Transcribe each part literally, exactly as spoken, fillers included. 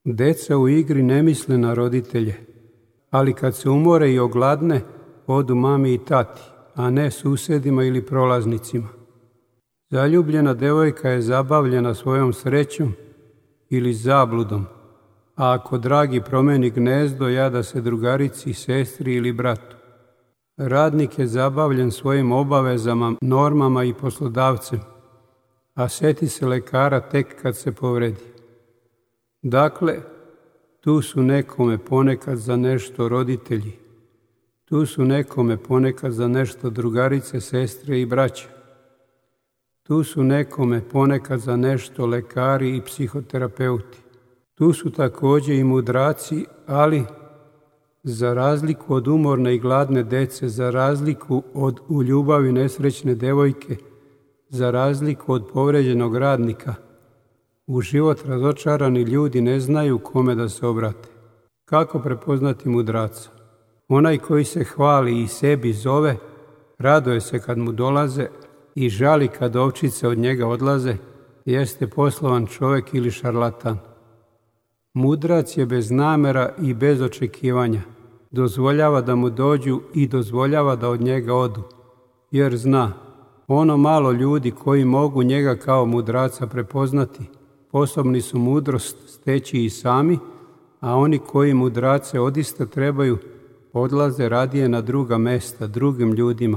Deca u igri ne misle na roditelje, ali kad se umore i ogladne, odu mami i tati, a ne susedima ili prolaznicima. Zaljubljena devojka je zabavljena svojom srećom ili zabludom, a ako dragi promeni gnezdo, jada se drugarici, sestri ili bratu. Radnik je zabavljen svojim obavezama, normama i poslodavcem, a seti se lekara tek kad se povredi. Dakle, tu su nekome ponekad za nešto roditelji, tu su nekome ponekad za nešto drugarice, sestre i braća, tu su nekome ponekad za nešto lekari i psihoterapeuti. Tu su također i mudraci, ali za razliku od umorne i gladne dece, za razliku od u ljubavi nesrećne devojke, za razliku od povređenog radnika, u život razočarani ljudi ne znaju kome da se obrate. Kako prepoznati mudraca? Onaj koji se hvali i sebi zove, raduje se kad mu dolaze i žali kad ovčice od njega odlaze, jeste poslovan čovjek ili šarlatan. Mudrac je bez namera i bez očekivanja. Dozvoljava da mu dođu i dozvoljava da od njega odu, jer zna, ono malo ljudi koji mogu njega kao mudraca prepoznati, sposobni su mudrost steći i sami, a oni koji mudrace odista trebaju, odlaze radije na druga mesta, drugim ljudima.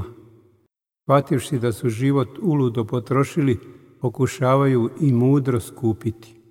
Shvativši da su život uludo potrošili, pokušavaju i mudrost kupiti.